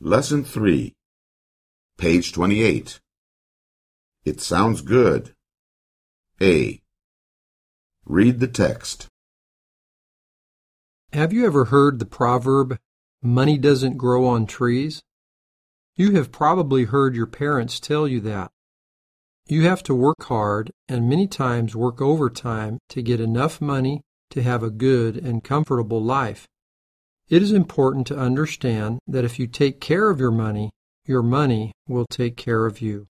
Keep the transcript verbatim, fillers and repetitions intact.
Lesson three, page twenty-eight. It sounds good. A. Read the text. Have you ever heard the proverb, "Money doesn't grow on trees"? You have probably heard your parents tell you that. You have to work hard and many times work overtime to get enough money to have a good and comfortable life. It is important to understand that if you take care of your money, your money will take care of you.